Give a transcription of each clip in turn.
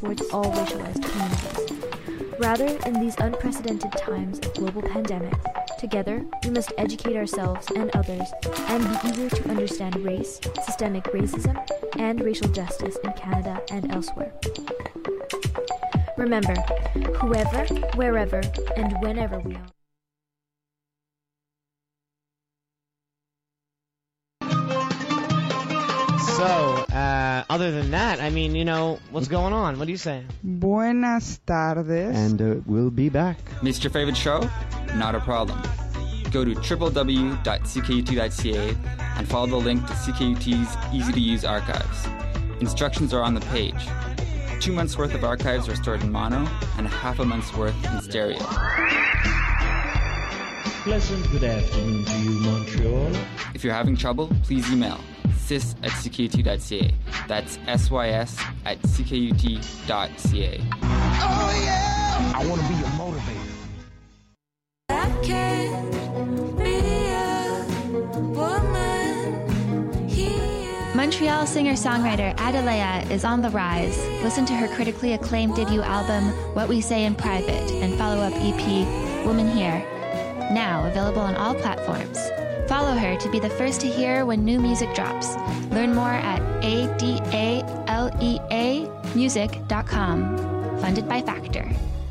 towards all racialized communities. Rather, in these unprecedented times of global pandemic, together we must educate ourselves and others and be eager to understand race, systemic racism, and racial justice in Canada and elsewhere. Remember, whoever, wherever, and whenever we are. So, other than that, I mean, you know, what's going on? What do you say? Buenas tardes. And we'll be back. Missed your favorite show? Not a problem. Go to www.ckut.ca and follow the link to CKUT's easy-to-use archives. Instructions are on the page. 2 months' worth of archives are stored in mono and half a month's worth in stereo. Pleasant good afternoon to you, Montreal. If you're having trouble, please email sys@ckut.ca. That's sys@ckut.ca. Oh yeah! I want to be a motivator. I can't be a woman here. Montreal singer-songwriter Adalea is on the rise. Listen to her critically acclaimed debut album, What We Say in Private, and follow-up EP, Woman Here. Now available on all platforms. Follow her to be the first to hear when new music drops. Learn more at adaleamusic.com. Funded by Factor.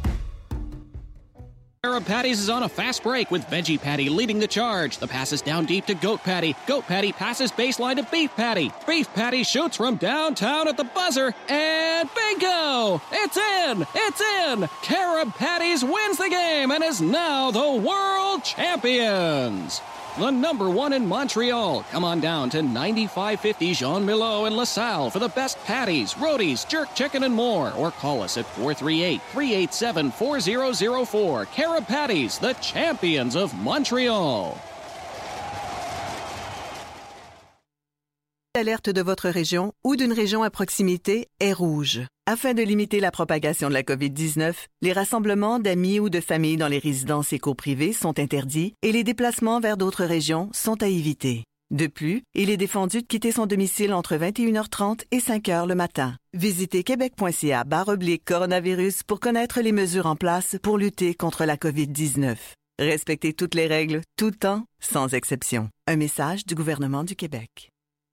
Carib Patties is on a fast break with Veggie Patty leading the charge. The pass is down deep to Goat Patty. Goat Patty passes baseline to Beef Patty. Beef Patty shoots from downtown at the buzzer. And bingo! It's in! It's in! Carib Patties wins the game and is now the world champions! The number one in Montreal. Come on down to 9550 Jean Milo in LaSalle for the best patties, rotis, jerk chicken, and more. Or call us at 438-387-4004. Carib Patties, the champions of Montreal. L'alerte de votre région ou d'une région à proximité est rouge. Afin de limiter la propagation de la COVID-19, les rassemblements d'amis ou de familles dans les résidences et cours privées sont interdits et les déplacements vers d'autres régions sont à éviter. De plus, il est défendu de quitter son domicile entre 21h30 et 5h le matin. Visitez québec.ca/coronavirus pour connaître les mesures en place pour lutter contre la COVID-19. Respectez toutes les règles, tout le temps, sans exception. Un message du gouvernement du Québec.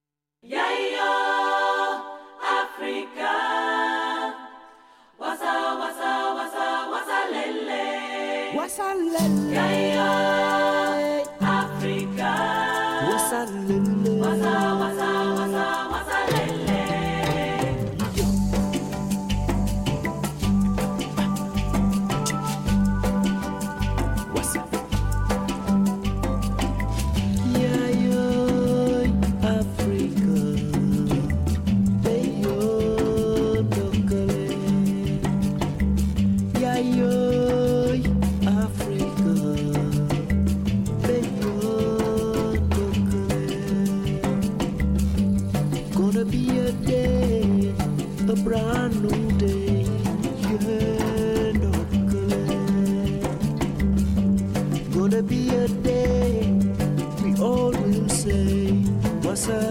Wasalele, yeah, Africa. Wasalele, wasalele. A brand new day, yeah, gonna be a day we all will say, what's up,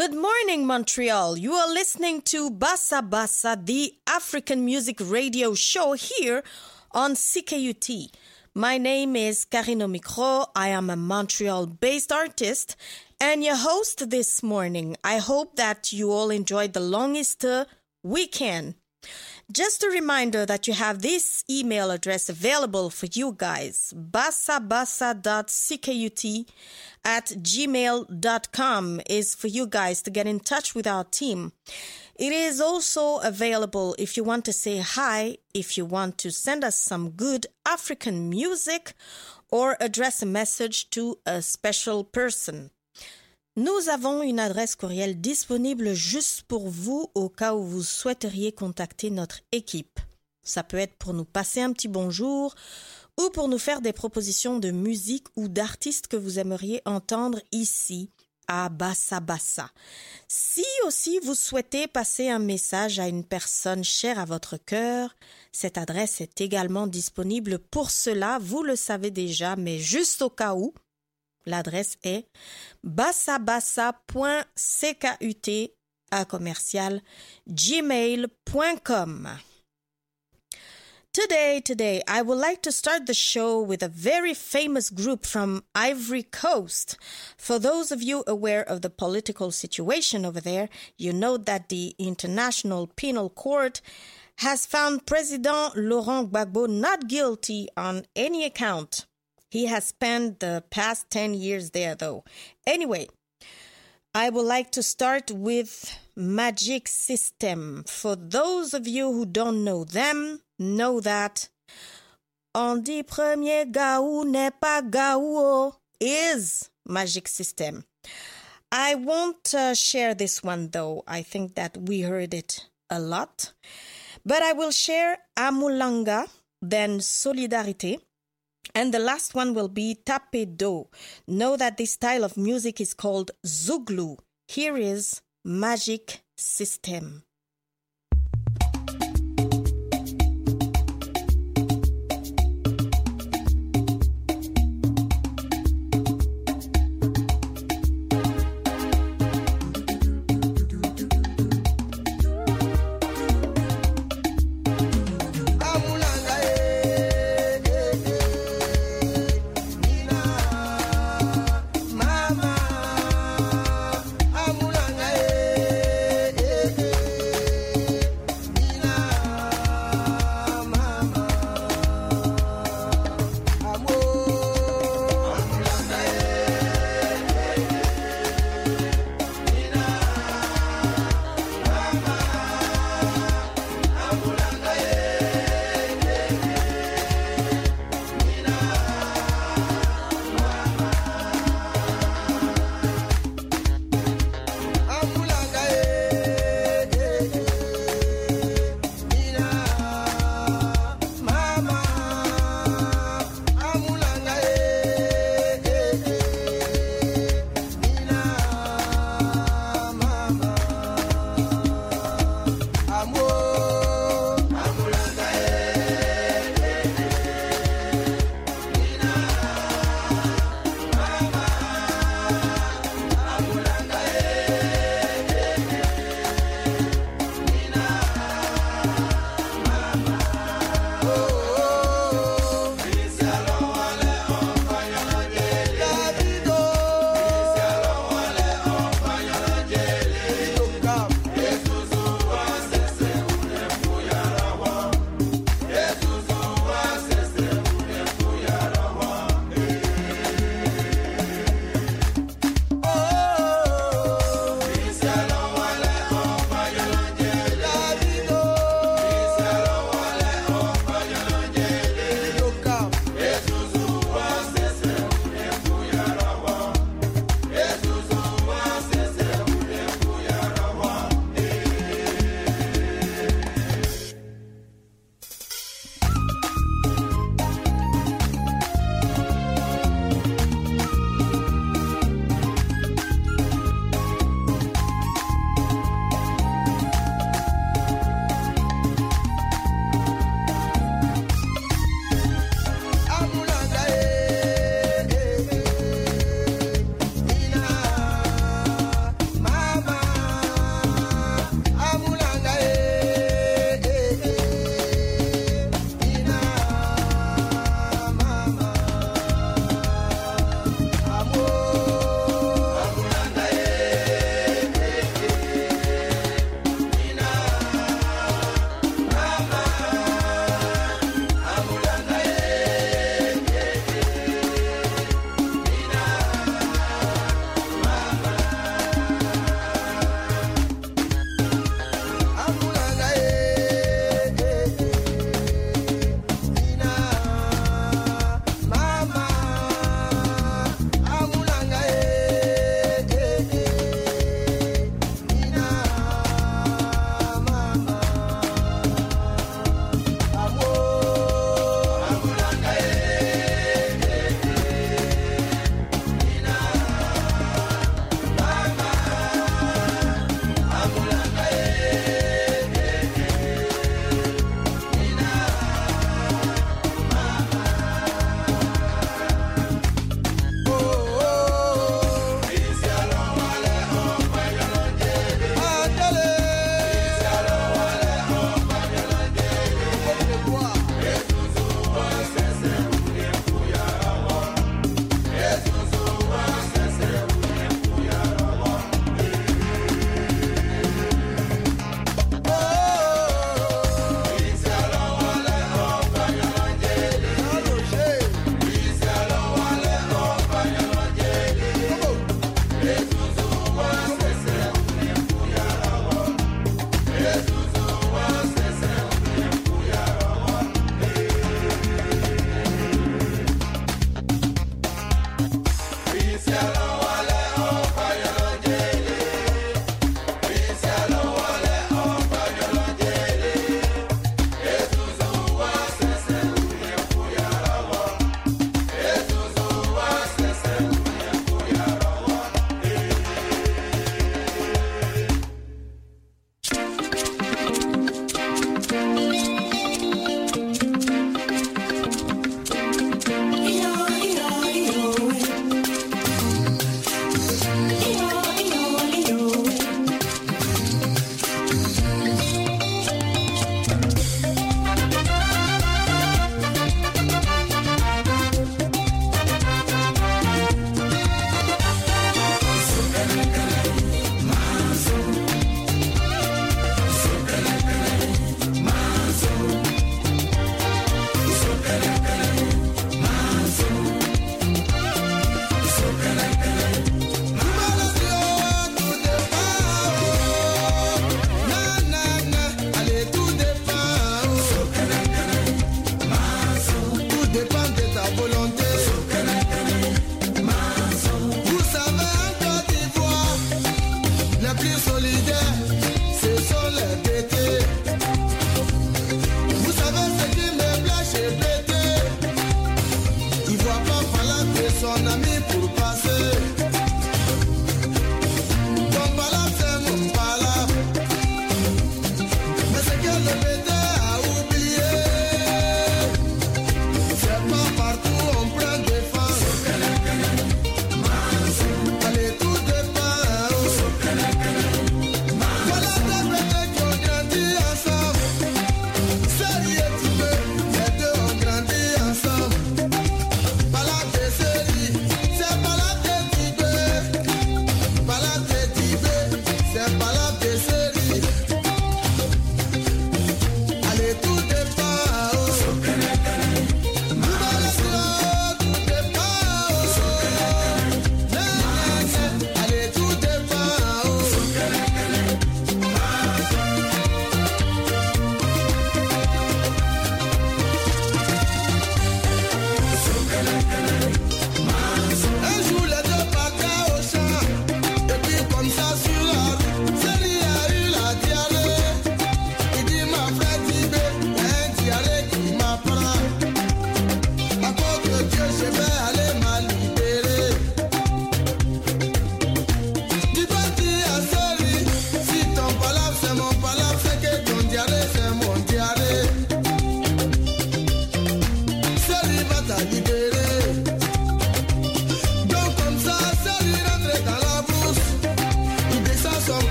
Good morning, Montreal. You are listening to Bassa Bassa, the African music radio show here on CKUT. My name is Karine Omicro. I am a Montreal-based artist and your host this morning. I hope that you all enjoyed the longest weekend. Just a reminder that you have this email address available for you guys, bassabassa.ckut@gmail.com is for you guys to get in touch with our team. It is also available if you want to say hi, if you want to send us some good African music, or address a message to a special person. Nous avons une adresse courriel disponible juste pour vous au cas où vous souhaiteriez contacter notre équipe. Ça peut être pour nous passer un petit bonjour ou pour nous faire des propositions de musique ou d'artistes que vous aimeriez entendre ici à Bassa Bassa. Si aussi vous souhaitez passer un message à une personne chère à votre cœur, cette adresse est également disponible pour cela, vous le savez déjà, mais juste au cas où. L'adresse est bassabassa.ckut@gmail.com. Today, I would like to start the show with a very famous group from Ivory Coast. For those of you aware of the political situation over there, you know that the International Penal Court has found President Laurent Gbagbo not guilty on any account. He has spent the past 10 years there, though. Anyway, I would like to start with Magic System. For those of you who don't know them, know that On dit premier gaou n'est pas gaou is Magic System. I won't share this one, though. I think that we heard it a lot. But I will share Amulanga, then Solidarité. And the last one will be Tapedo. Know that this style of music is called Zouglou. Here is Magic System. Mama, amulanga,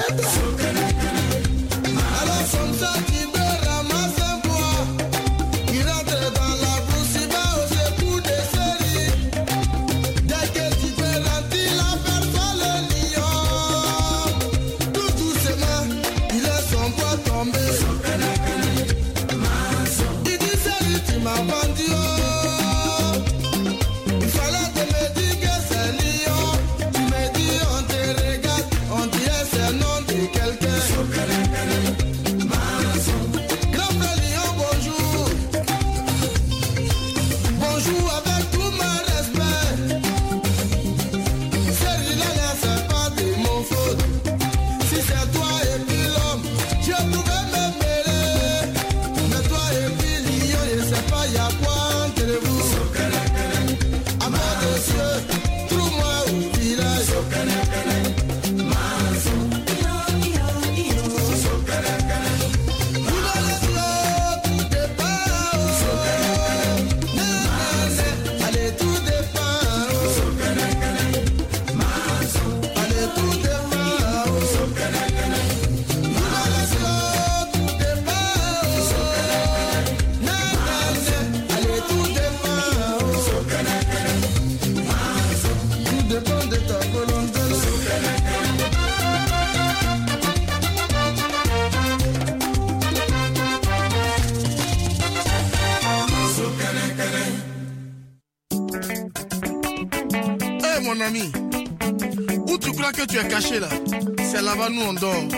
Mon ami, où tu crois que tu es caché là? C'est là-bas, nous on dort.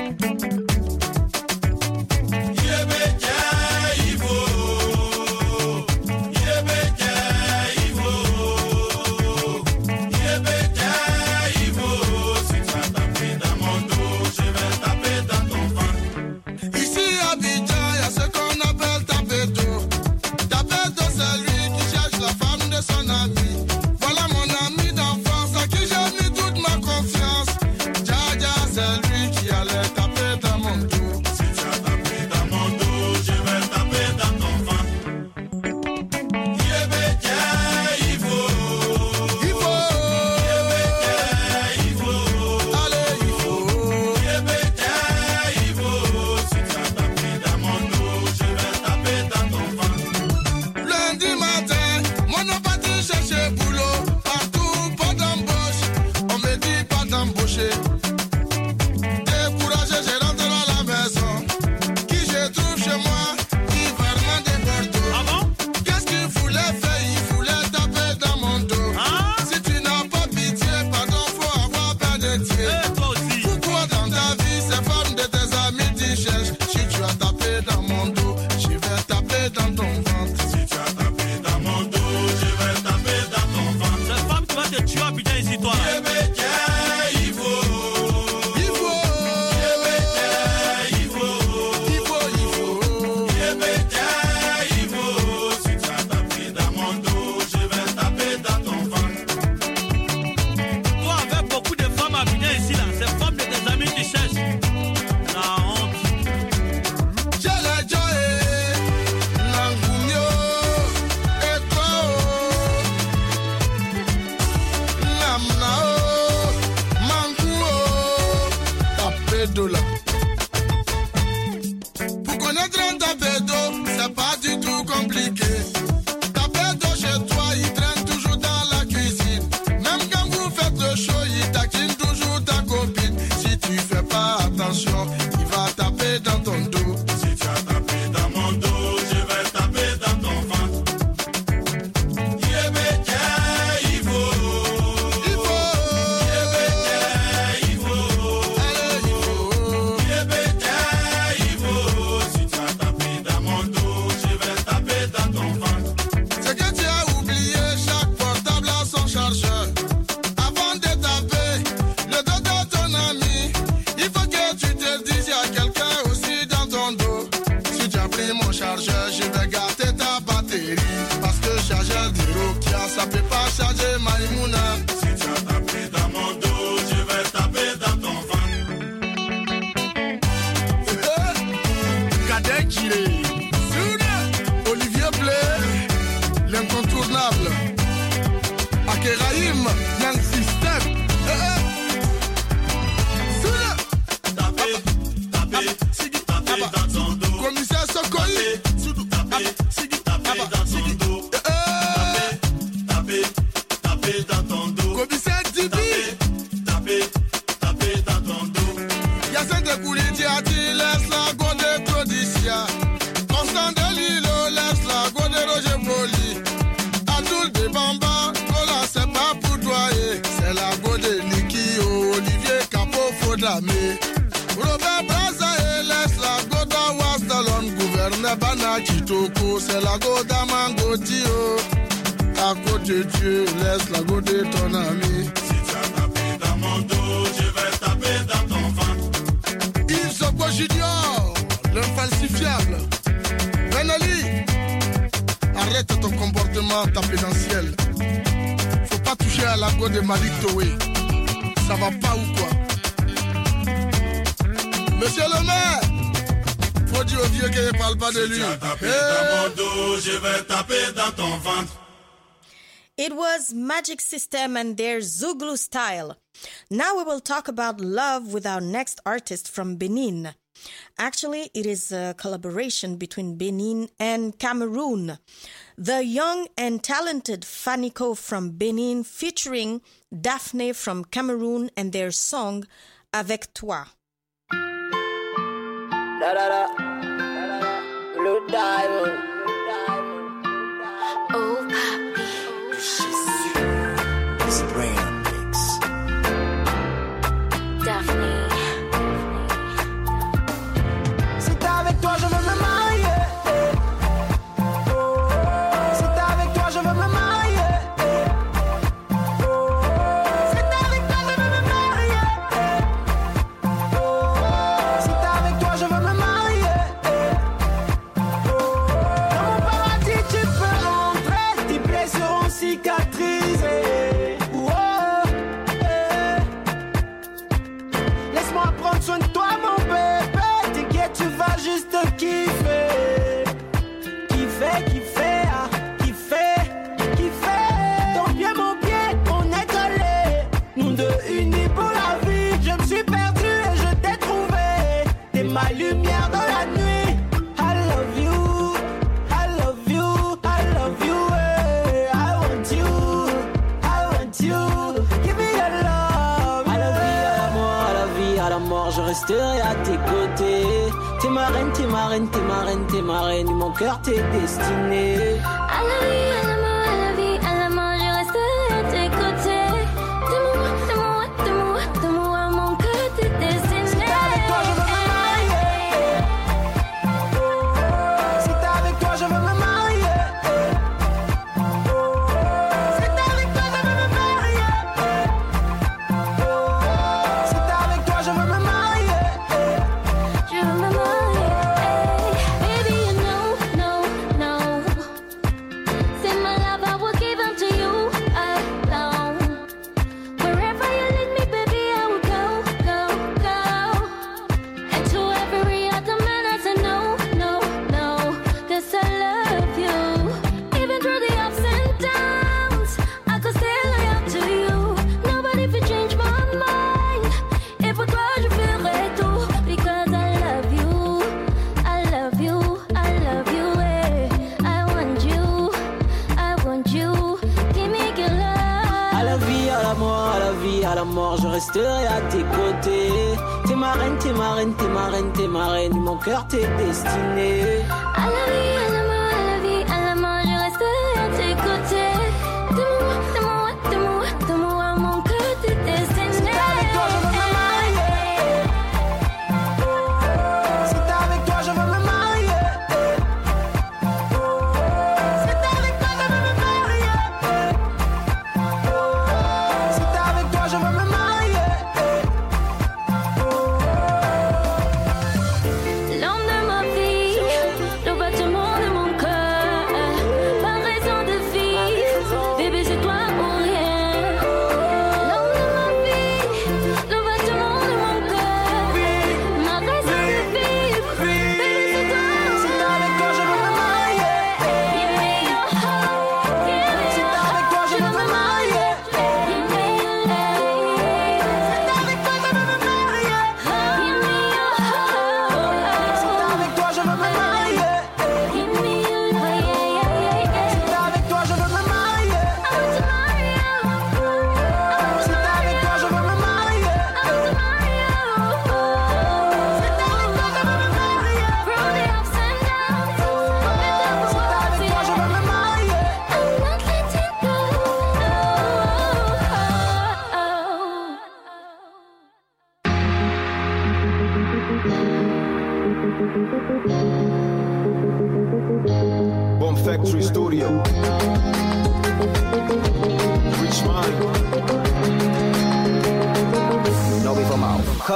Maman Chitoko, c'est la go d'Amango Dio. À côté de Dieu, laisse la go de ton ami. Si tu as tapé dans mon dos, je vais taper dans ton ventre. Yves Sokbo Junior, l'infalsifiable. Benali, arrête ton comportement tapédentiel. Faut pas toucher à la go de Malik Toé. Ça va pas ou quoi? Monsieur le maire, faut dire au vieux qu'il ne parle pas de lui. Si tu as tapé dans mon dos, je vais taper dans ton ventre. It was Magic System and their Zouglou style. Now we will talk about love with our next artist from Benin. Actually, it is a collaboration between Benin and Cameroon. The young and talented Faniko from Benin featuring Daphne from Cameroon and their song Avec Toi. Da da da, da da da, Blue Diamond. Oh, papi. It's a brand mix. Daphne. C'est avec toi je veux me marier. C'est avec toi je veux me marier. C'est avec toi je veux me marier. C'est avec toi je veux me marier. Dans mon paradis tu peux rentrer, tes plaies seront cicatrisées. Laisse-moi prendre soin de toi mon bébé. T'inquiète tu vas juste kiffer. Kiffer, kiffer, ah, kiffer, kiffer. Ton pied mon pied, on est collés. Nous deux unis pour la vie. Je me suis perdu et je t'ai trouvé. T'es ma lumière dans la nuit. I love you, I love you, I love you, eh. I want you, I want you. Give me your love. À la vie, à la mort, à la vie, à la mort, je resterai à tes côtés. T'es ma reine, t'es ma reine, t'es ma reine, t'es ma reine. Mon cœur t'est destiné. À la vie, à la mort, à la vie, à la mort, je resterai à tes côtés. De moi, mon cœur t'est destiné. C'est avec toi je veux me marier. C'est avec toi je veux me marier. C'est avec toi je veux me marier. C'est avec toi je veux me marier. Je veux me marier. Baby, you know. C'est my love, I will give unto you alone. Wherever you lead me, baby, I will go. And to every other man, I say no. 'Cause I love you. Even through the ups and downs, I could stay loyal to you. Nobody can change my mind. Et pour toi, je ferai tout. Because I love you. I love you. I love you. Eh. I want you. I want you. Give me your love. À la vie, à la mort, à la vie, à la mort, je resterai à tes côtés. T'es ma reine, t'es ma reine, t'es ma reine, t'es ma reine. Mon cœur t'est destiné. À la vie, à la mort, à la vie, à la mort, je resterai à tes côtés. De moi, mon cœur t'est destiné. C'est avec toi je veux me marier. C'est avec toi je veux me marier. C'est avec toi je veux me marier. C'est avec toi je veux me marier. L'homme de ma vie, le bâtiment de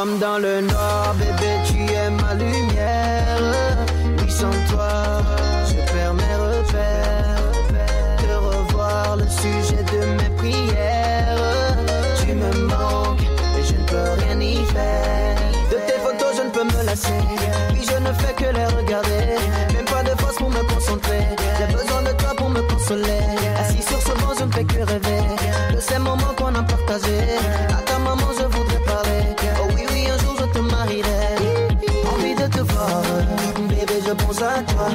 comme dans le noir, bébé, tu es ma lumière. Oui, sans toi, je perds mes repères. Te revoir, le sujet de mes prières. Tu me manques et je ne peux rien y faire. De tes photos, je ne peux me lasser. Puis je ne fais que les regarder. Même pas de force pour me concentrer. J'ai besoin de toi pour me consoler. Assis sur ce banc, je ne fais que rêver de ces moments qu'on a partagés. À ta maman, je voudrais parler. Oh oui, oui, un jour je te marierai. Envie de te voir, bébé, je pense à toi.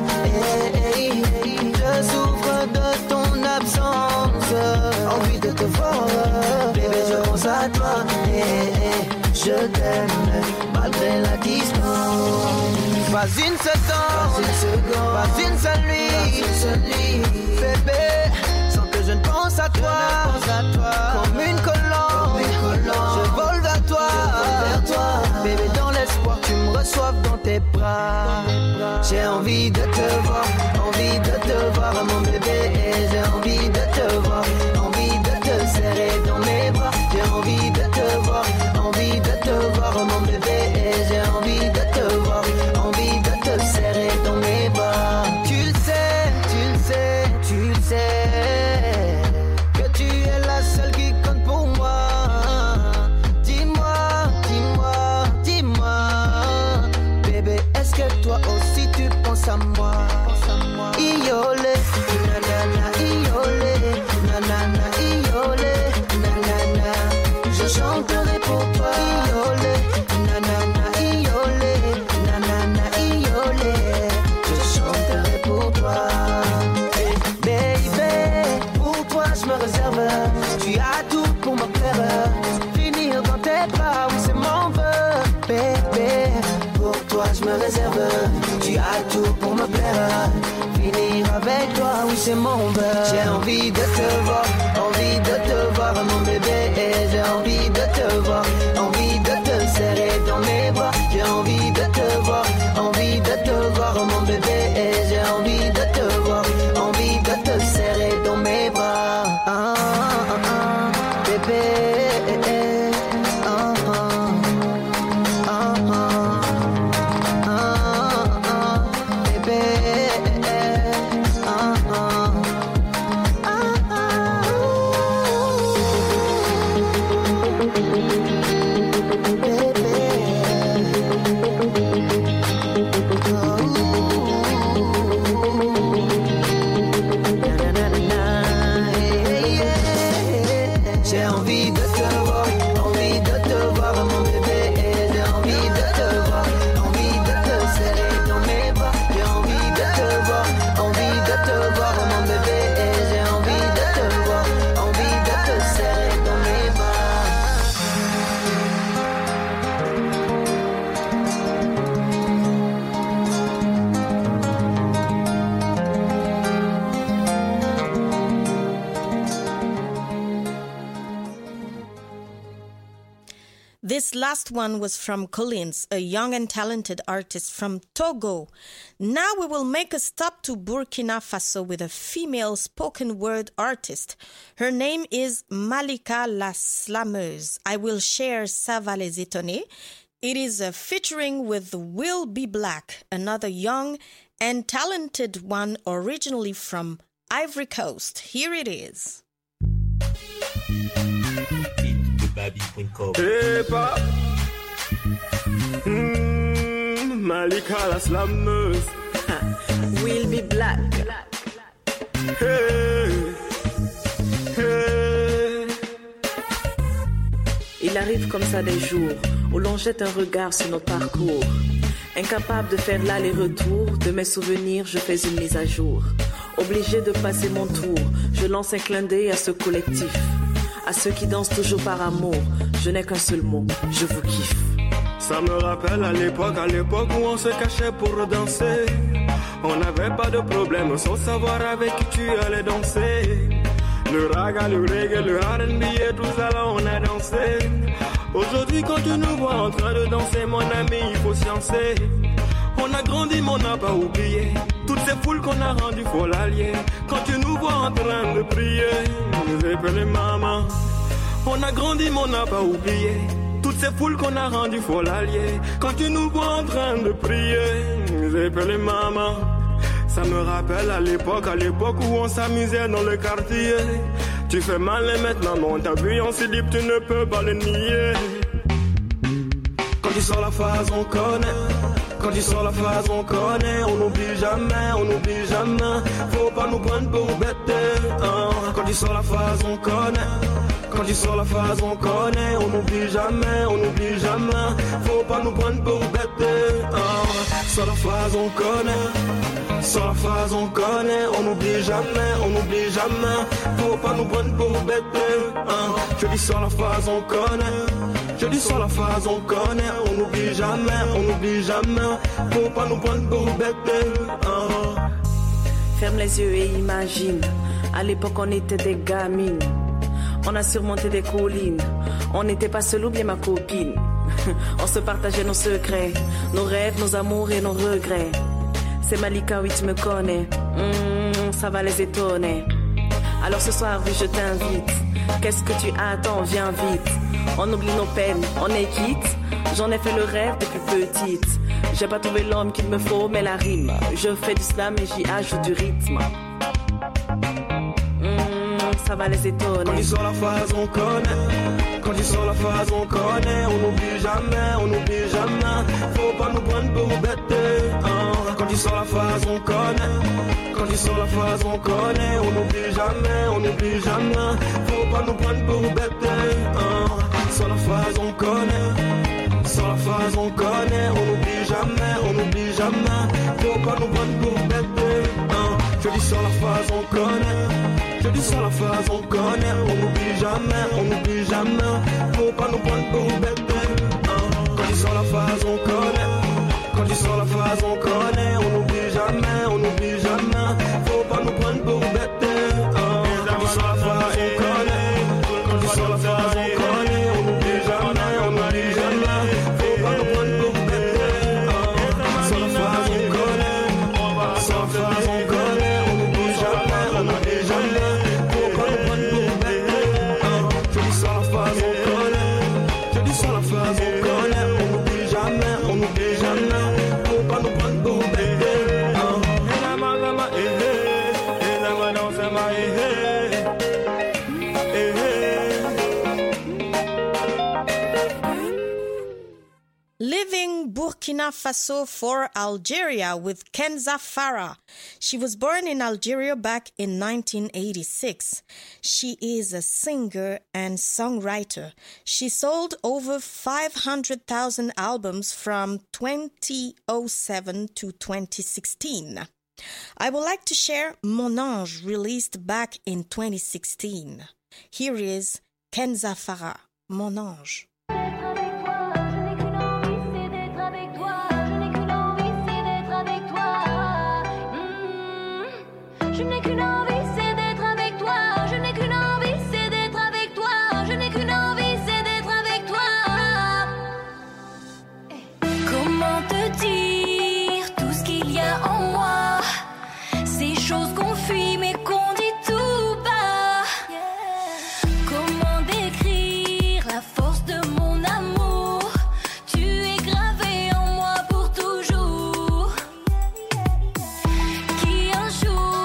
Je souffre de ton absence. Envie de te voir, bébé, je pense à toi. Je t'aime malgré la distance. Pas une seconde, pas une seule nuit, bébé, sans que je ne pense à toi. Comme une colombe, je vole vers toi. Bébé, dans l'espoir, tu me reçoives dans tes bras. J'ai envie de te voir, mon bébé. J'ai envie de te voir, envie de te serrer dans mes bras. J'ai envie de te voir, mon bébé. J'ai envie de te voir, envie de te serrer dans mes bras. Tu le sais, que tu es la seule qui compte pour moi. Dis-moi, bébé, est-ce que toi aussi tu penses à moi? Iolé, nanana, iolé, nanana, iolé, nanana, je chanterai pour toi. Iolé, nanana, iolé, nanana, iolé, je chanterai pour toi. Baby, pour toi je me réserve. Tu as tout pour me plaire. Finir dans tes bras, oui c'est mon vœu. Baby, pour toi je me réserve. Tu as tout pour me plaire. Finir avec toi, oui c'est mon vœu. J'ai envie de te voir, mon bébé. J'ai envie de te voir, envie de te serrer dans mes bras. J'ai envie de te voir, mon bébé. J'ai envie de te voir, envie de te serrer dans mes bras. Bébé. This last one was from Collins, a young and talented artist from Togo. Now we will make a stop to Burkina Faso with a female spoken word artist. Her name is Malika La Slameuse. I will share Ça va les étonner. It is a featuring with Will Be Black, another young and talented one originally from Ivory Coast. Here it is. Hey, pop. Malika La Slameuse. Will Be Black. Hey, hey. Il arrive comme ça des jours où l'on jette un regard sur notre parcours. Incapable de faire l'aller-retour, de mes souvenirs, je fais une mise à jour. Obligé de passer mon tour, je lance un clin d'œil à ce collectif. À ceux qui dansent toujours par amour, je n'ai qu'un seul mot, je vous kiffe. Ça me rappelle à l'époque où on se cachait pour danser. On n'avait pas de problème sans savoir avec qui tu allais danser. Le raga, le reggae, le R&B et tout ça là on a dansé. Aujourd'hui quand tu nous vois en train de danser mon ami il faut sciencer. On a grandi mais on n'a pas oublié toutes ces foules qu'on a rendues folles alliées. Quand tu nous vois en train de prier, nous appelons maman. On a grandi mais on n'a pas oublié toutes ces foules qu'on a rendu faux l'allié. Quand tu nous vois en train de prier, nous appelons maman. Ça me rappelle à l'époque où on s'amusait dans le quartier. Tu fais mal et maintenant non, t'as vu, on s'est dit tu ne peux pas le nier. Quand tu sors la phase, on connaît. Quand tu sors la phase, on connaît. On n'oublie jamais, on n'oublie jamais. Faut pas nous prendre pour bêtes. Quand tu sors la phase, on connaît. Quand tu sors la phase, on connaît. On n'oublie jamais, on n'oublie jamais. Faut pas nous prendre pour bêtes. Sur la phase, on connaît. Sur la phase, on connaît. On n'oublie jamais, on n'oublie jamais. Faut pas nous prendre pour bêtes. Je dis sur la phase, on connaît. Je dis sur la phase, on connaît. On n'oublie jamais, on n'oublie jamais. Faut pas nous prendre pour bêtes. Ferme les yeux et imagine. À l'époque, on était des gamines. On a surmonté des collines. On n'était pas seul ou bien ma copine. On se partageait nos secrets, nos rêves, nos amours et nos regrets. C'est Malika, oui, tu me connais. Ça va les étonner. Alors ce soir, oui, je t'invite. Qu'est-ce que tu attends? Viens vite. On oublie nos peines, on est quitte. J'en ai fait le rêve depuis petite. J'ai pas trouvé l'homme qu'il me faut, mais la rime. Je fais du slam et j'y ajoute du rythme. Ça va les étonner. Quand tu sors la phase, on connaît. Quand tu sors la phase, on connaît. On n'oublie jamais, on n'oublie jamais. Faut pas nous prendre pour bêtes. Quand tu sors la phase, on connaît. Quand tu sors la phase, on connaît. On n'oublie jamais, on n'oublie jamais. Faut pas nous prendre pour bêtes. Sur la phase, on connaît. Sur la phase, on connaît. On n'oublie jamais, on n'oublie jamais. Faut pas nous prendre pour bêtes. Je dis sur la phase, on connaît. Je dis sur la phase, on connaît. On n'oublie jamais, on n'oublie jamais. Faut pas nous prendre pour bêtes. Quand tu sors la phase, on connaît. Quand tu sors la phase, on connaît. On n'oublie jamais, on n'oublie jamais. Faut pas nous prendre pour bêtes. Quand tu sors la phase, on connaît. Quand tu sors la phase, on connaît. On n'oublie jamais, on n'oublie jamais. Faut pas nous prendre pour bêtes. Sur la phase, on connaît. Sur la phase, on connaît. On n'oublie jamais, on n'oublie jamais. Faut pas nous prendre pour bêtes. Je dis sur la phase, on connaît. Je dis sur la phase, on connaît. On n'oublie jamais, on n'oublie jamais. Faut pas nous prendre pour bêtes. Leaving Burkina Faso for Algeria with Kenza Farah. She was born in Algeria back in 1986. She is a singer and songwriter. She sold over 500,000 albums from 2007 to 2016. I would like to share Mon Ange, released back in 2016. Here is Kenza Farah, Mon Ange. Je n'ai qu'une envie, c'est d'être avec toi. Je n'ai qu'une envie, c'est d'être avec toi. Je n'ai qu'une envie, c'est d'être avec toi. Comment te dire tout ce qu'il y a en moi? Ces choses qu'on fuit mais qu'on dit tout bas. Comment décrire la force de mon amour? Tu es gravé en moi pour toujours. Qui un jour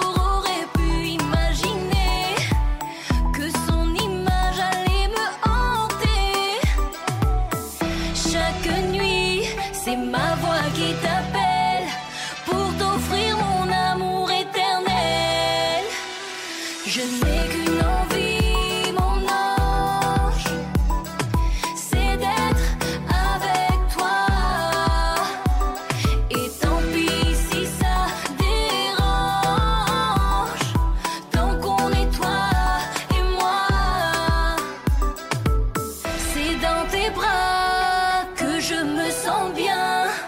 c'est ma voix qui t'appelle pour t'offrir mon amour éternel. Je n'ai qu'une envie, mon ange, c'est d'être avec toi. Et tant pis si ça dérange, tant qu'on est toi et moi. C'est dans tes bras que je me sens bien.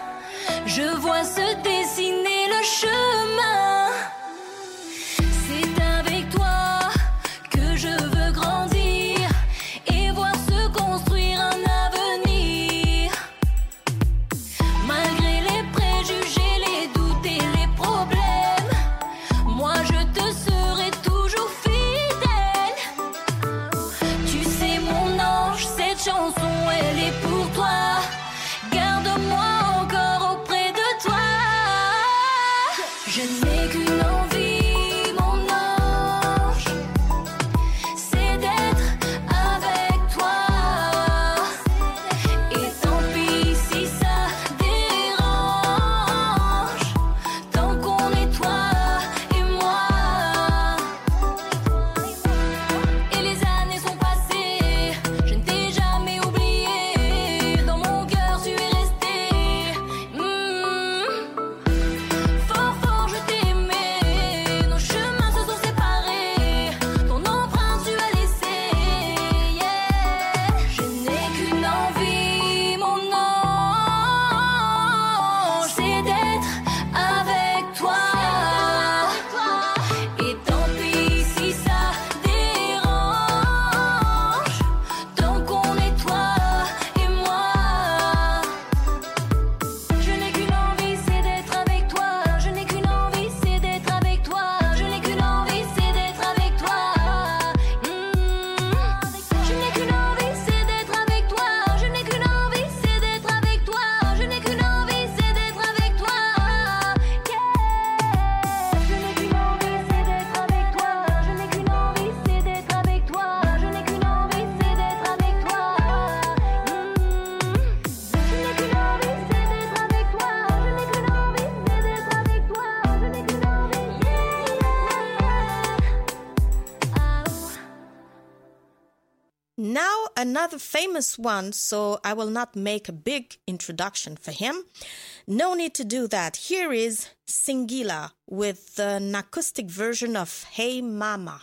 Now another famous one, so I will not make a big introduction for him. No need to do that. Here is Singila with an acoustic version of Hey Mama.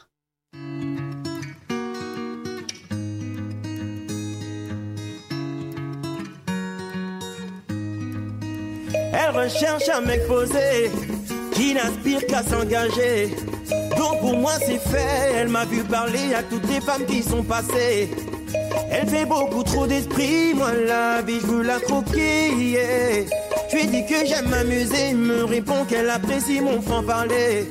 Elle recherche un mec posé qui n'aspire qu'à s'engager. Donc pour moi c'est fait, elle m'a vu parler à toutes les femmes qui sont passées. Elle fait beaucoup trop d'esprit, moi la vie je veux la croquer, yeah. Je lui dis que j'aime m'amuser, il me répond qu'elle apprécie mon franc-parler.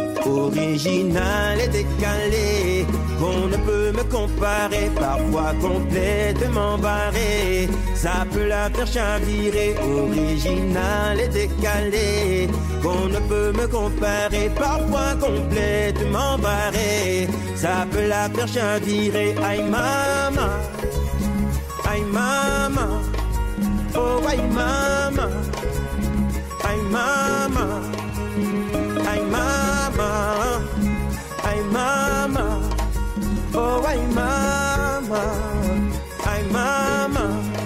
Original et décalé, qu'on ne peut me comparer, parfois complètement barré, ça peut la faire chavirer. Original et décalé, qu'on ne peut me comparer, parfois complètement barré, ça peut la faire chavirer. Aïe mama, aïe mama, oh aïe mama, aïe mama, aïe mama, aïe mama, oh aïe mama, aïe mama.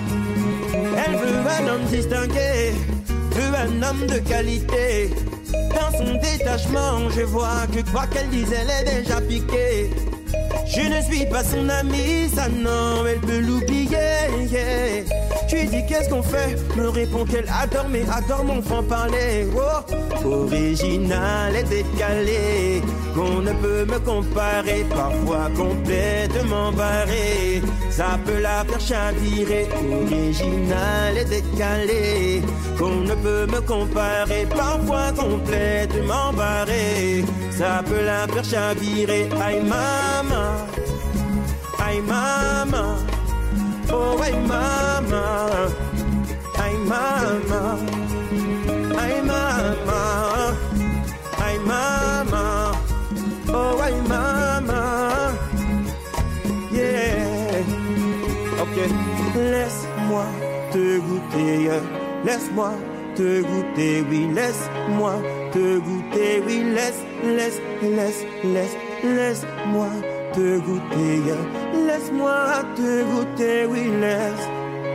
Elle veut un homme distingué, veut un homme de qualité. Dans son détachement, je vois que quoi qu'elle dise, elle est déjà piquée. Je ne suis pas son amie, ça non, elle peut l'oublier, yeah. Je lui dis qu'est-ce qu'on fait, me répond qu'elle adore, mais adore mon franc-parler. Oh, original et décalé, qu'on ne peut me comparer, parfois complètement barré, ça peut la faire chavirer. Original et décalé, qu'on ne peut me comparer, parfois complètement barré, ça peut la faire chavirer. Aïe mama, aïe mama, oh aïe mama, aïe mama, aïe mama, aïe mama, oh aïe mama, yeah. Ok, laisse-moi te goûter, laisse-moi te goûter, oui, laisse-moi te goûter, oui, laisse-moi te goûter, laisse-moi te goûter, oui, laisse.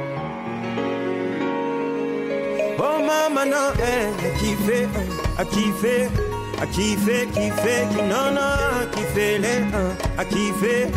Oh maman, non, elle a kiffé, non, non, a kiffé les a kiffé,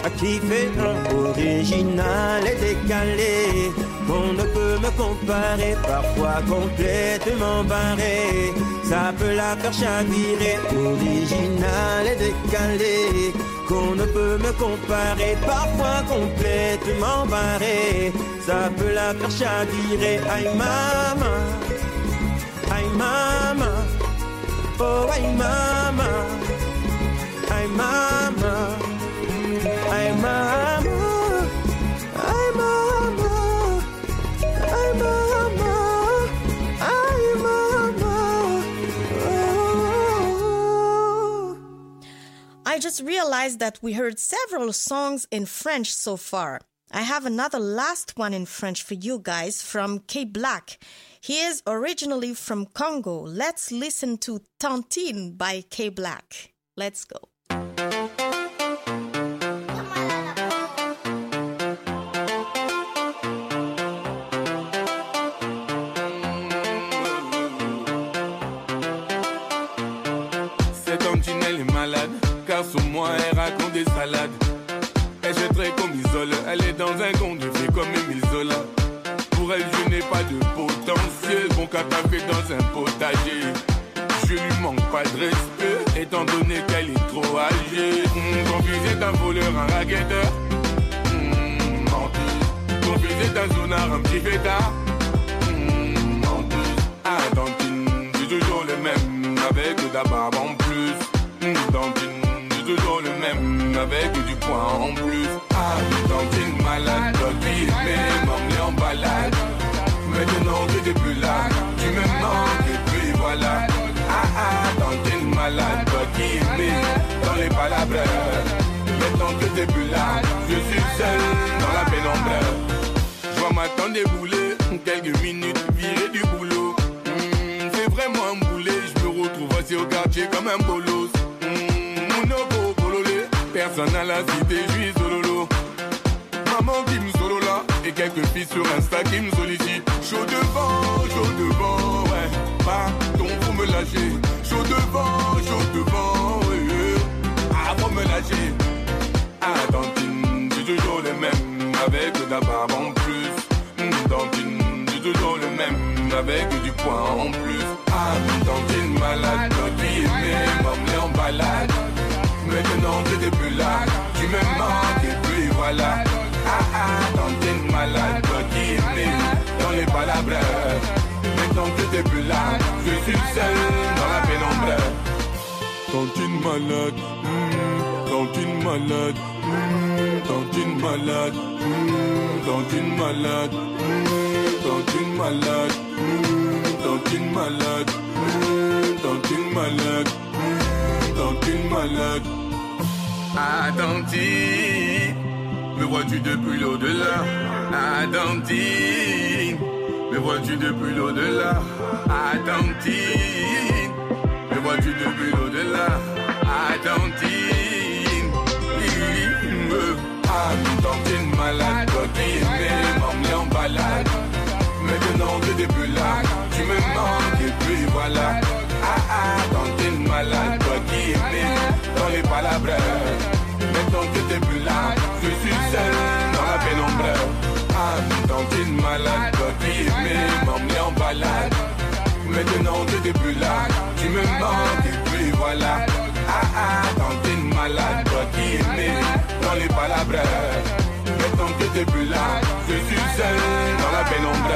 original et décalé, qu'on ne peut me comparer, parfois complètement barré, ça peut la faire chavirer. Original et décalé, qu'on ne peut me comparer, parfois complètement barré, ça peut la faire chavirer. Aïe mama, aïe mama, oh aïe mama, aïe mama, aïe mama, aïe mama, aïe mama, aïe mama, oh. I just realized that we heard several songs in French so far. I have another last one in French for you guys from K Black. He is originally from Congo. Let's listen to Tantine by K Black. Let's go. Cette Tantine, elle est malade, car sous moi elle raconte des salades. Elle jetterait comme isole, elle est dans un conte de fées comme Émile Zola. Pour elle je n'ai pas de potentiel, bon qu'à taper dans un potager. Je lui manque pas de respect, étant donné qu'elle est trop âgée. Confusé d'un voleur, un racketteur, menteuse. Confusé d'un zonard, un petit fêtard, menteuse. Ah Tantine, c'est toujours le même, avec de la barbe en plus. Tantine, c'est toujours le même, avec du poing en plus. Ah Tantine malade, toi qui aimais m'emmener en balade. Maintenant que t'es plus là, tu me manques et puis voilà. Tantine malade, toi qui aimais dans les palabres. Maintenant que t'es plus là, je suis seul dans la pénombre. Je vois ma tante débouler, quelques minutes virée du boulot. C'est vraiment un boulet, je me retrouve assis au quartier comme un bolos. Mon obo bololé, personne à la cité, je suis sololo. maman qui me solo là. Et quelques filles sur Insta qui me sollicitent. Chaud devant, ouais. Pardon, faut me lâcher. Chaud devant, ouais. Ah, faut me lâcher. Ah, Tantine, c'est toujours le même. Avec de la barbe en plus. Tantine, c'est toujours le même. Avec du poing en plus. Ah, Tantine malade, toi qui aimais m'emmener en balade. Maintenant que t'es plus là, tu me manques et puis voilà. Tantine malade, toi qui aimais dans les palabres. Maintenant que t'es plus là, je suis seul dans la pénombre. Tantine malade, Tantine malade, Tantine malade, Tantine malade, Tantine malade, Tantine malade, Tantine malade, Tantine malade. Ah, Tantine, me vois-tu depuis l'au-delà? Ah, Tantine, me vois-tu depuis l'au-delà? Ah, Tantine, me vois-tu depuis l'au-delà? Ah, Tantine, ah, Tantine malade, toi qui aimais m'emmener en balade. Maintenant que t'es plus là, tu me manques et puis voilà. Tantine malade, toi qui aimais dans les palabres. Maintenant que t'es plus là, je suis seul dans la pénombre. Tantine malade, toi qui aimais m'emmener en balade. Maintenant que t'es plus là, tu me manques et puis voilà. Tantine malade, toi qui aimais dans les palabres. Maintenant que t'es plus là, je suis seul dans la pénombre.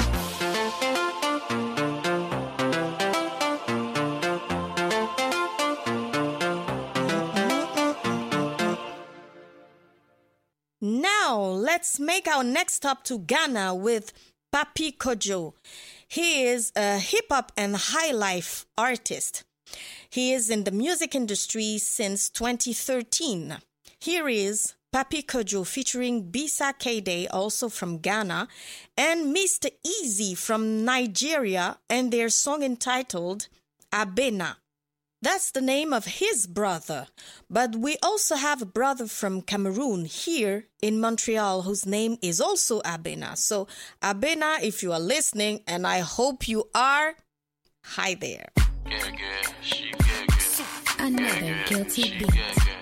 Now, let's make our next stop to Ghana with Papi Kojo. He is a hip-hop and high-life artist. He is in the music industry since 2013. Here is Papi Kojo featuring Bisa Kede, also from Ghana, and Mr. Easy from Nigeria, and their song entitled Abena. That's the name of his brother. But we also have a brother from Cameroon here in Montreal whose name is also Abena. So, Abena, if you are listening, and I hope you are, hi there. Another guilty beat.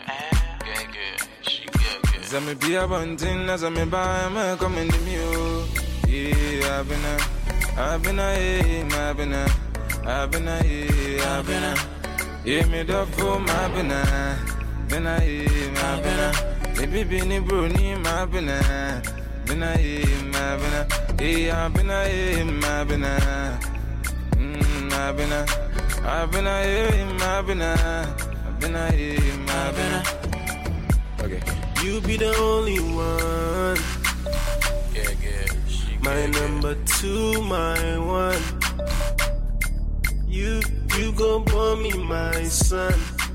Zame be a buntin, as I may buy, I'm coming to me. Yeah, I've been yeah, me the for my banana. Then I eat my banana. Baby, Benny Bruni, my banana. Then I eat my banana. Yeah, I've been my banana. My banana. I've been my banana. I've been my banana. Okay. You be the only one. Yeah. My number two, my one. You gon' born me my son.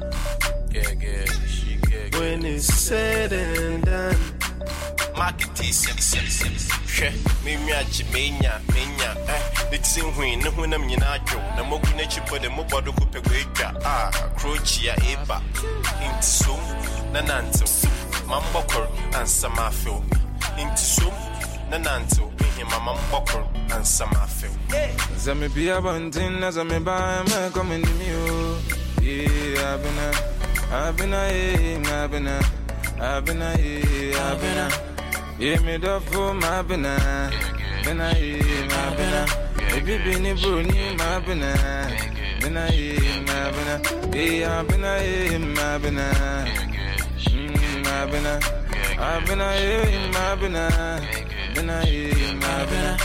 When it's said and done. Market is she me menya it's in when I'm yinajo na mogu nechi pode mo bodo ku pegweja krochia eba intisum nananto mambokor ansa mafil intisum nananto mama mbokor ansa mafil Zame be a buntin as I may buy, I'm coming to me. Yeah, I've been yeah, me the for my banana. Then I eat my banana. Baby, Benny Bruni, my banana. Then I eat my banana. Yeah, I've been my banana. My banana. I've been my banana. Then I eat my banana.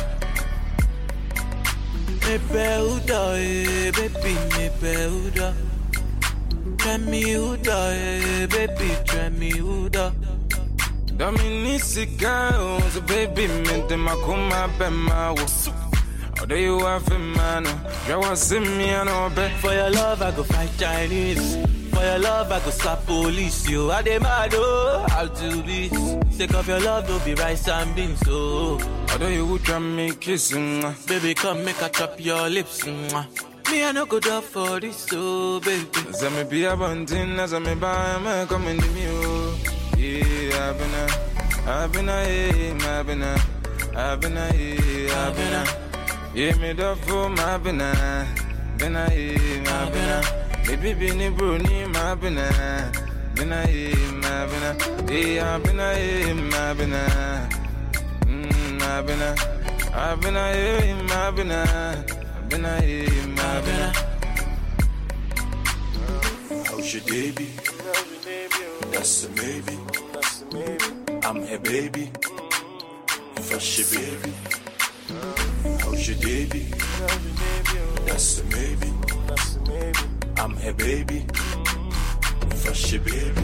Me peuda, baby, me peuda. Try me uda, baby, try me uda. Dominica, so baby, me de makuma bema wo. How do you have a man? You want see me and obey. For your love, I go fight Chinese. For your love, I go slap police. You are the mad, oh, how to be. Sick of your love, don't be rice and beans, oh. How do you try me kissing? Baby, come make a chop your lips, me, I no go down for this, oh, baby. Zame be a buntin, as I may buy, I'm coming to me, oh. Yeah, I've been a, yeah, me the fool, my bina, baby, Benny Bruni, my bina, yeah, I've been a. How's your day be? That's a maybe. I'm her baby. Fresh your baby. How's your day be? That's a maybe. I'm her baby. Fresh your baby.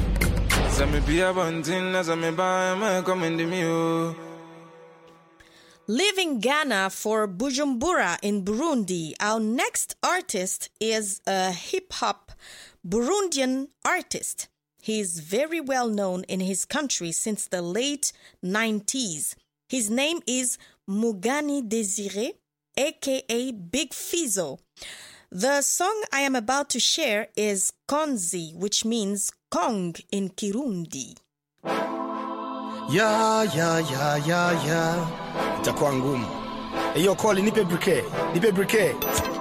Leaving Ghana for Bujumbura in Burundi, our next artist is a hip-hop Burundian artist. He is very well known in his country since the late 90s. His name is Mugani Desire, aka Big Fizzo. The song I am about to share is Konzi, which means Kong in Kirundi. Ya itakuwa ngumu. Hiyo call nipe briquet.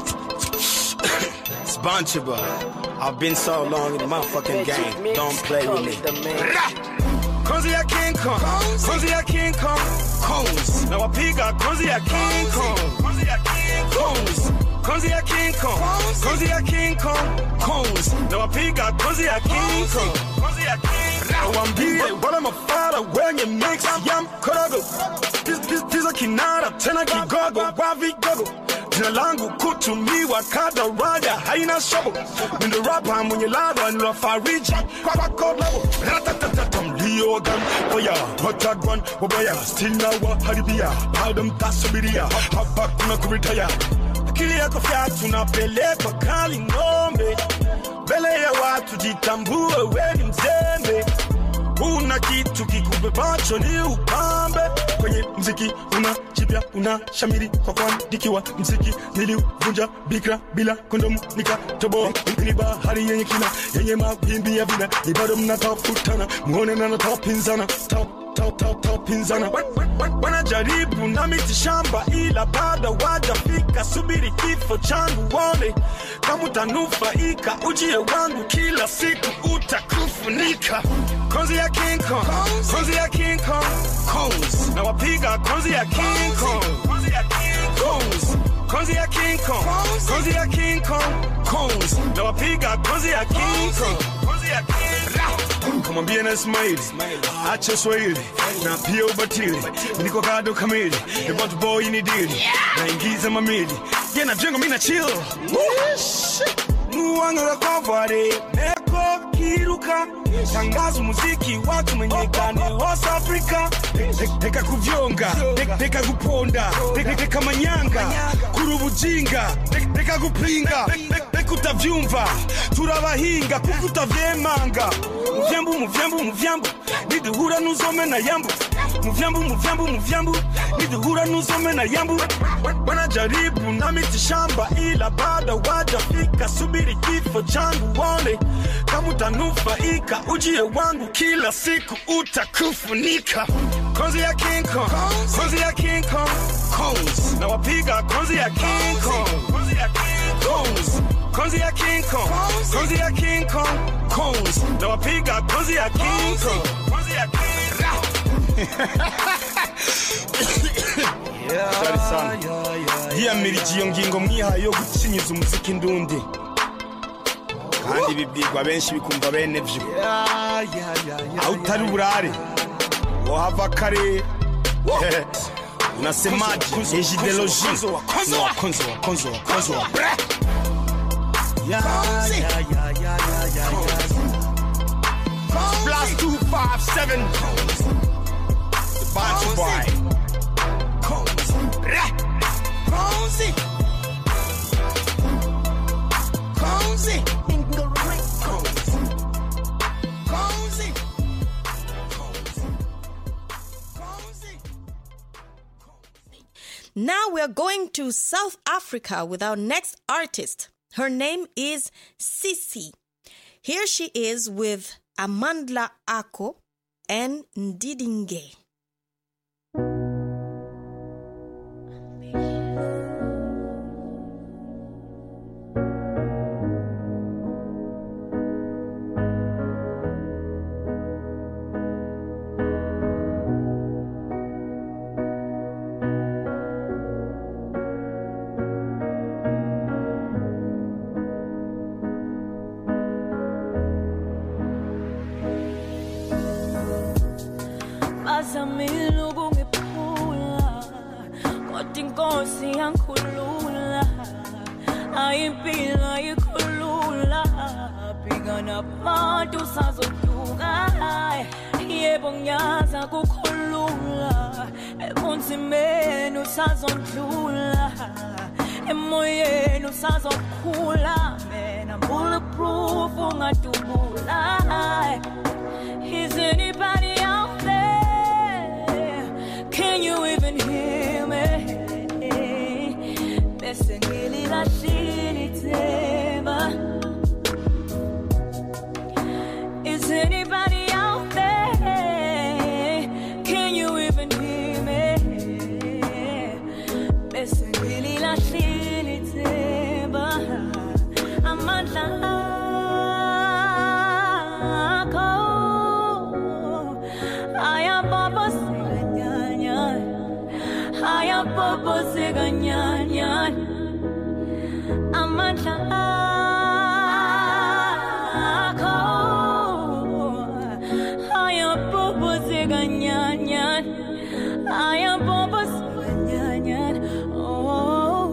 Sponge, I've been so long in the motherfucking game. Don't play with me. Konzi ya King Kong. Konzi ya King Kong. Kongs. Na wapiga Konzi ya King Kong. Konzi ya King Kongs. Konzi ya King Kong. Konzi ya King Kong. Kongs. Na wapiga Konzi ya King Kong. Konzi ya King Kong. Wambie wala mafara wenye mix yam korogo. Pizza kinara tena kigogo wavi gogo. Jina langu kutumiwa kada raja haina shobo. Mindo rapa mwenye ladha nilofariji kwa kolabo. Ratatata mlio gan oya watagwan wabaya still nawa haribia padam tasubiria hapa kuna kuritaya. Akili yako fyatu napeleka kali ngombe. Bele ya watu jitambue weni mzembe. Una kitu kikubebacho ni upambe. Kwenye mziki una chipya una shamiri kwa kuandikiwa mziki niliuvunja bikra bila kondomu nikatoboa. Ni bahari yenye kina yenye mawimbi ya vina. Ni bado mnatafutana muone na natapinzana pinzana. Wanajaribu na miti shamba ila bado wajafika. Subiri kifo changu wone kama utanufaika. Ujie wangu kila siku utakufunika. Konzi ya King Kong. Konzi ya King Kong. Kongs. Na wapiga Konzi ya King Kong. Konzi ya King Kongs. Konzi ya King Kong. Konzi ya King Kong. Kongs. Na wapiga Konzi ya King Kong. Konzi ya King Kong. Kumwambia na Ismaili acha Swahili na pia ubatili. Niko gado kamili about boy ni dili naingiza mamili yena jengo mimi na chill nuanga kwa vare neko kiruka tangazo muziki watu menyekane West Africa. Teka kuvyonga teka kuponda teka manyanga kurubujinga teka kupinga kutavyumva turabahinga kuvuta vyemanga muvyambu niduhura nuzome na yambu muvyambu niduhura nuzome na yambu. Wanajaribu na miti shamba ila bado wajafika. Subiri kifo changu wone kama utanufaika. Ujie wangu kila siku utakufunika. Konzi ya King Kong. Konzi ya King Kong. Kongs. Na wapiga Konzi ya King Kong. Konzi ya King Kongs. Konzi ya King Kong. Konzi ya King Kong. Kongs. Na wapiga Konzi ya King Kong. Konzi ya King Kong. Sorry son. Yiyamirije iyo ngingo mwihaye yo gucinyiza umuziki ndundi. Kandi bibwirwa benshi bikumva bene vyo. Autari burare. Wahava kare. Unasemaje? Ejideologie. Konzo. Blast 257. The Bantu Boy. Now we are going to South Africa with our next artist. Her name is Sisi. Here she is with Amandla Ako and Ndidinge. bazamile ukungiphula kodwa inkosi yangikhulula ayimpilo ayikhulula bhekana nabantu sazoduka yebo ngiyaza kukhulula ebunzimeni usazondlula emoyeni usazokhula mina bulletproof ungadubula. Is anybody out there? Can you even hear me? Bese ngililahlile ithemba. Is anybody out there? Can you even hear me? Bese ngililahlile ithemba. Amandla Bobo seganyan amandla akho aya bobo seganyan aya bobo seganyan oh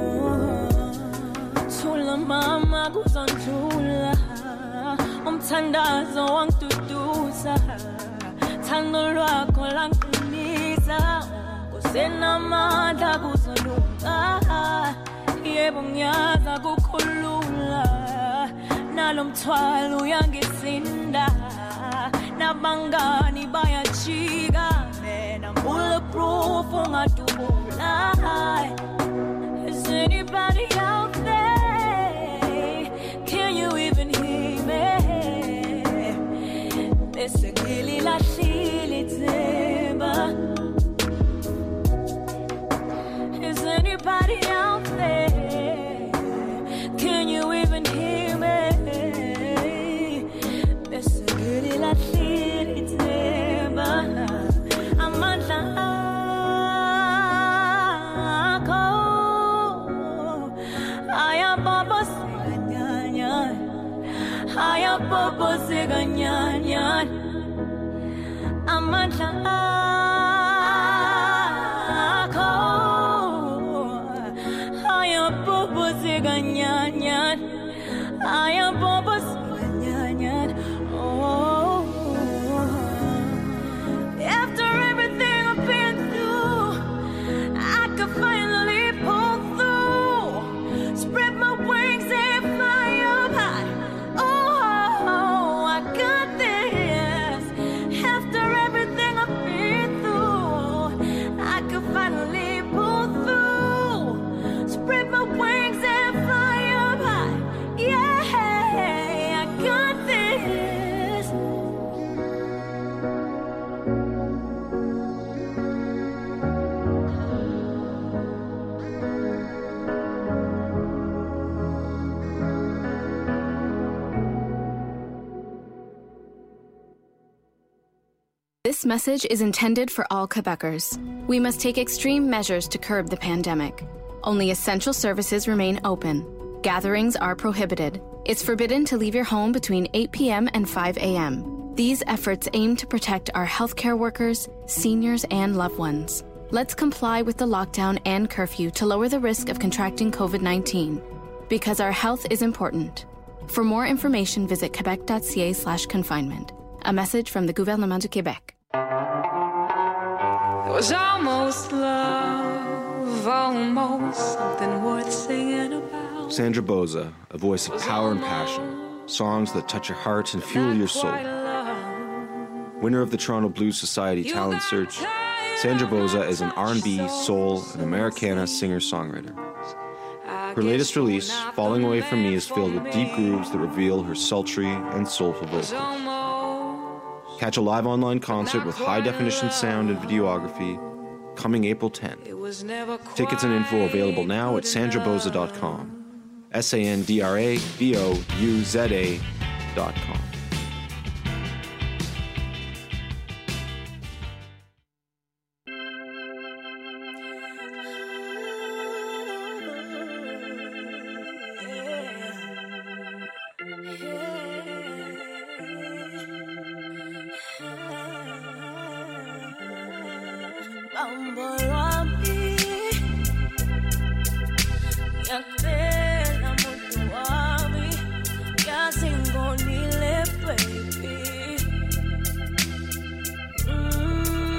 thula mama kuzondlula umthandazo wangituduza thando lwakho langiqinisa senamandla kuzolunga yebo ngiyaza kukhulula nalo mthwalo uyangisinda nabangani bayachika mina bulletproof ungadubula. Is anybody out there? Can you even hear me? Bese ngililahlile ithemba. Is anybody out there? Can you even hear me? Bese ngililahlile ithemba. Amandla akho ayabobo seganyan ayabobo seganyan amandla ganyan I am Bobo's ganyan oh after everything I've been through I could finally pull through spread my wings and fly up high oh I got this after everything I've been through I could finally pull through spread my wings and This message is intended for all Quebecers. We must take extreme measures to curb the pandemic. Only essential services remain open. Gatherings are prohibited. It's forbidden to leave your home between 8 p.m. and 5 a.m. These efforts aim to protect our healthcare workers, seniors, and loved ones. Let's comply with the lockdown and curfew to lower the risk of contracting COVID-19. Because our health is important. For more information, visit quebec.ca/confinement. A message from the Gouvernement du Québec. It was almost love, almost something worth singing about. Sandra Boza, a voice of power and passion. Songs that touch your heart and fuel your soul. Winner of the Toronto Blues Society Talent Search, Sandra Boza is an R&B, soul, and Americana singer-songwriter. Her latest release, Falling Away From Me, is filled with deep grooves that reveal her sultry and soulful vocals. Catch a live online concert with high-definition sound and videography coming April 10th. Tickets and info available now at sandraboza.com. SANDRABOUZA.com. bambolo.